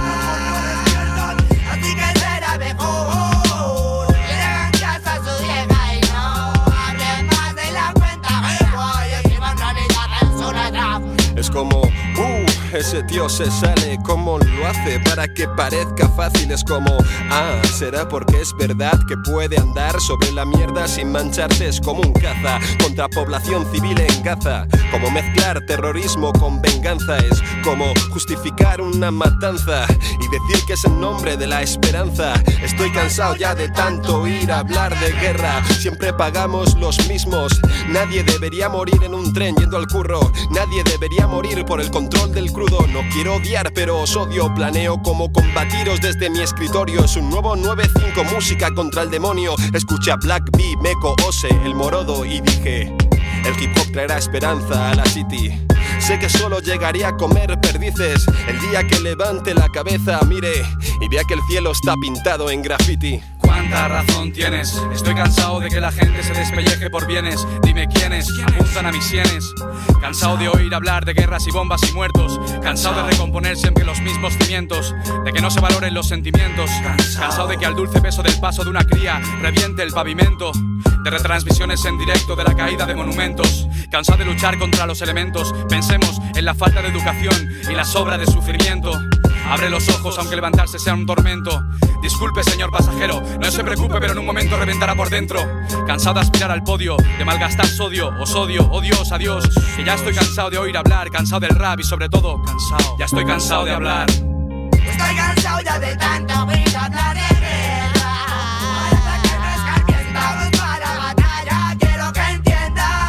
así que será mejor que le hagan caso a su vieja y no hablen más de la cuenta. Oye, si en realidad en su letra. Es como, uh, ese tío se sale, ¿cómo lo hace para que parezca fácil? Es como, ah, será porque es verdad que puede andar sobre la mierda sin mancharse. Es como un caza contra población civil en Gaza. Como mezclar terrorismo con venganza. Es como justificar una matanza y decir que es en nombre de la esperanza. Estoy cansado ya de tanto oír hablar de guerra. Siempre pagamos los mismos. Nadie debería morir en un tren yendo al curro. Nadie debería morir por el control del crudo. No quiero odiar, pero os odio. Planeo cómo combatiros desde mi escritorio. Es un nuevo nueve cinco, música contra el demonio. Escuché a Black B, Meco, Ose, El Morodo y dije: el hip hop traerá esperanza a la city. Sé que solo llegaría a comer perdices el día que levante la cabeza, mire y vea que el cielo está pintado en graffiti. ¿Cuánta razón tienes? Estoy cansado de que la gente se despelleje por bienes. Dime quiénes apuntan a mis sienes. Cansado de oír hablar de guerras y bombas y muertos. Cansado de recomponer siempre los mismos cimientos. De que no se valoren los sentimientos. Cansado de que al dulce peso del paso de una cría reviente el pavimento. De retransmisiones en directo de la caída de monumentos. Cansado de luchar contra los elementos. Pensemos en la falta de educación y la sobra de sufrimiento. Abre los ojos aunque levantarse sea un tormento. Disculpe señor pasajero, no se preocupe pero en un momento reventará por dentro. Cansado de aspirar al podio, de malgastar sodio, os odio, oh Dios, adiós. Que ya estoy cansado de oír hablar, cansado del rap y sobre todo cansado, ya estoy cansado de hablar. Estoy cansado ya de tanto grito, hablar de guerra. Hasta que no escarmientamos para la batalla, quiero que entiendan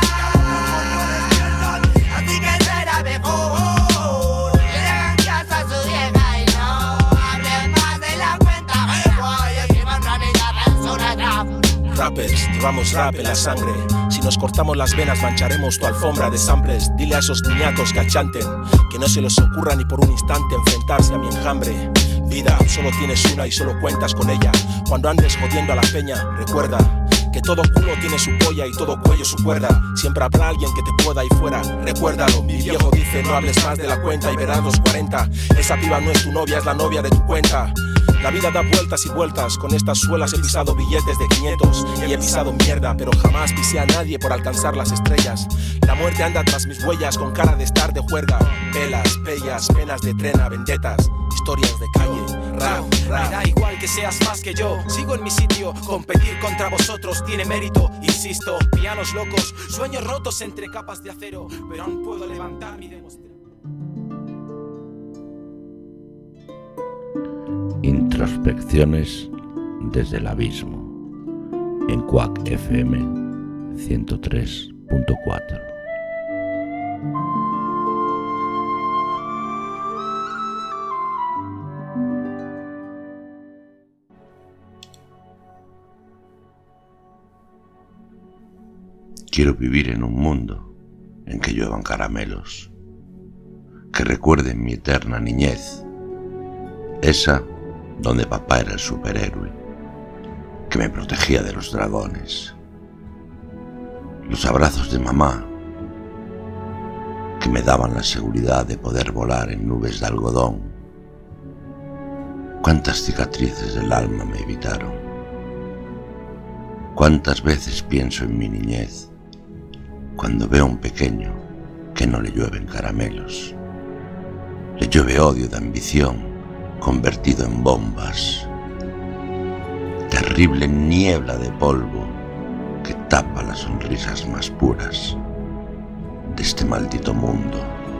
así que será mejor que le hagan caso a su vieja y no hablen más de la cuenta. Oye, si en realidad en su letra. Rappers, llevamos rap en la sangre. Si nos cortamos las venas mancharemos tu alfombra de samples. Dile a esos niñatos que achanten que no se les ocurra ni por un instante enfrentarse a mi enjambre. Vida, solo tienes una y solo cuentas con ella. Cuando andes jodiendo a la peña, recuerda que todo culo tiene su polla y todo cuello su cuerda. Siempre habrá alguien que te pueda ir fuera, recuérdalo. Mi viejo dice no hables más de la cuenta y verás los cuarenta. Esa piba no es tu novia, es la novia de tu cuenta. La vida da vueltas y vueltas, con estas suelas he pisado billetes de quinientos y he pisado mierda, pero jamás pisé a nadie por alcanzar las estrellas. La muerte anda tras mis huellas con cara de estar de juerga. Velas, bellas, penas de trena, vendetas, historias de calle, rap, rap. Me da igual que seas más que yo, sigo en mi sitio. Competir contra vosotros tiene mérito, insisto. Pianos locos, sueños rotos entre capas de acero, pero aún puedo levantar mi demostración. Introspecciones desde el abismo en Quack F M ciento tres punto cuatro. Quiero vivir en un mundo en que lluevan caramelos, que recuerden mi eterna niñez, esa donde papá era el superhéroe, que me protegía de los dragones, los abrazos de mamá, que me daban la seguridad de poder volar en nubes de algodón. Cuántas cicatrices del alma me evitaron, Cuántas veces pienso en mi niñez, cuando veo a un pequeño que no le llueven caramelos. Le llueve odio de ambición convertido en bombas. Terrible niebla de polvo que tapa las sonrisas más puras de este maldito mundo.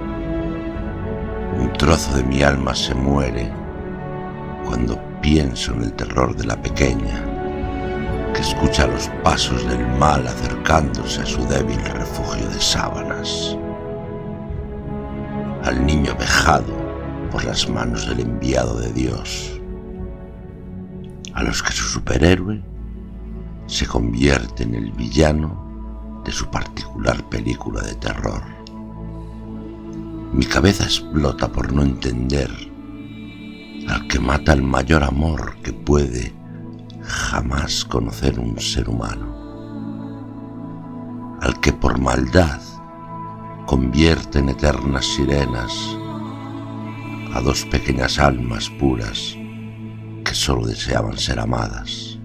Un trozo de mi alma se muere cuando pienso en el terror de la pequeña que escucha los pasos del mal acercándose a su débil refugio de sábanas. Al niño vejado por las manos del enviado de Dios, a los que su superhéroe se convierte en el villano de su particular película de terror. Mi cabeza explota por no entender al que mata el mayor amor que puede jamás conocer un ser humano, al que por maldad convierte en eternas sirenas a dos pequeñas almas puras que solo deseaban ser amadas,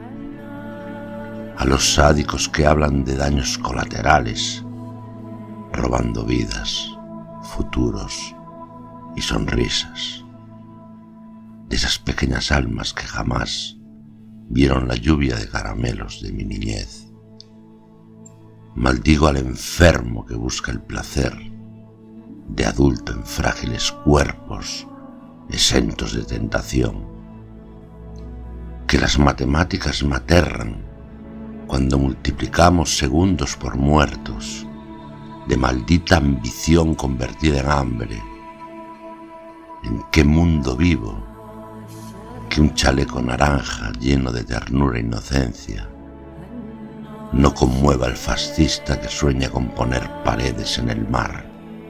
a los sádicos que hablan de daños colaterales, robando vidas, futuros y sonrisas, de esas pequeñas almas que jamás vieron la lluvia de caramelos de mi niñez. Maldigo al enfermo que busca el placer de adulto en frágiles cuerpos exentos de tentación, que las matemáticas me aterran cuando multiplicamos segundos por muertos, de maldita ambición convertida en hambre. ¿En qué mundo vivo que un chaleco naranja lleno de ternura e inocencia no conmueva al fascista que sueña con poner paredes en el mar?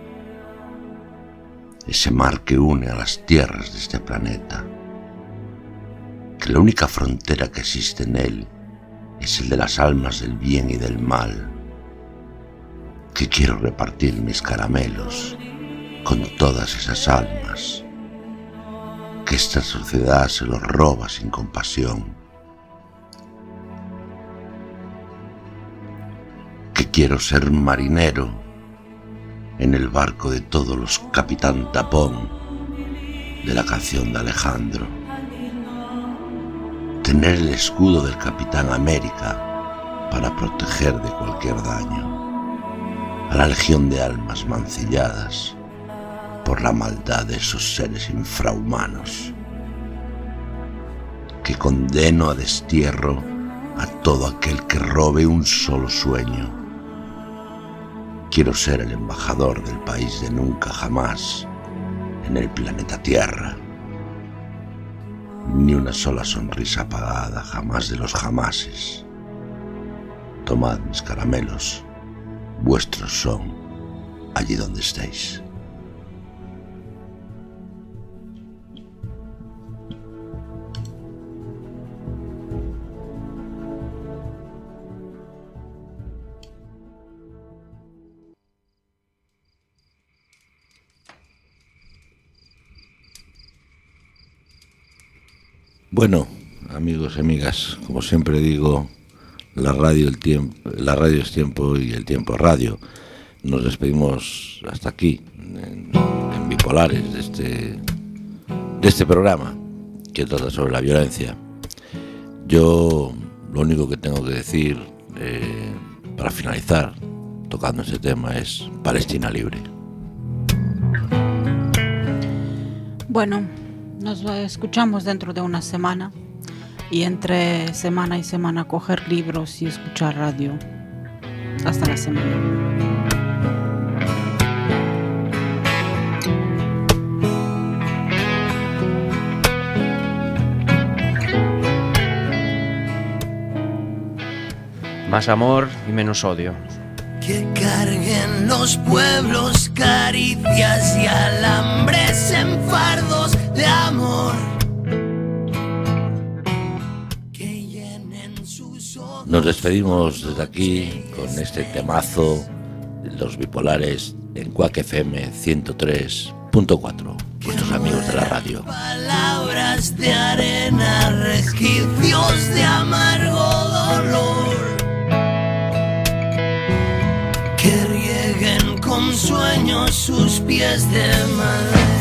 Ese mar que une a las tierras de este planeta, que la única frontera que existe en él es el de las almas del bien y del mal, que quiero repartir mis caramelos con todas esas almas, que esta sociedad se los roba sin compasión, que quiero ser marinero en el barco de todos los Capitán Tapón de la canción de Alejandro, tener el escudo del Capitán América para proteger de cualquier daño a la legión de almas mancilladas por la maldad de esos seres infrahumanos, que condeno a destierro a todo aquel que robe un solo sueño. Quiero ser el embajador del país de nunca jamás en el planeta Tierra. Ni una sola sonrisa apagada jamás de los jamases. Tomad mis caramelos, vuestros son allí donde estéis. Bueno, amigos y amigas, como siempre digo, la radio, el tiempo, la radio es tiempo y el tiempo es radio. Nos despedimos hasta aquí, en, en Bipolares, de este, de este programa que trata sobre la violencia. Yo lo único que tengo que decir eh, para finalizar tocando este tema es Palestina libre. Bueno, nos escuchamos dentro de una semana y entre semana y semana coger libros y escuchar radio. Hasta la semana. Más amor y menos odio. Que carguen los pueblos caricias y alambres en fardos de amor. Que llenen sus ojos. Nos despedimos desde aquí con este temazo de los Bipolares en Quack F M ciento tres punto cuatro. Vuestros amigos de la radio. Palabras de arena, resquicios de amargo dolor. sueños sus pies de madera.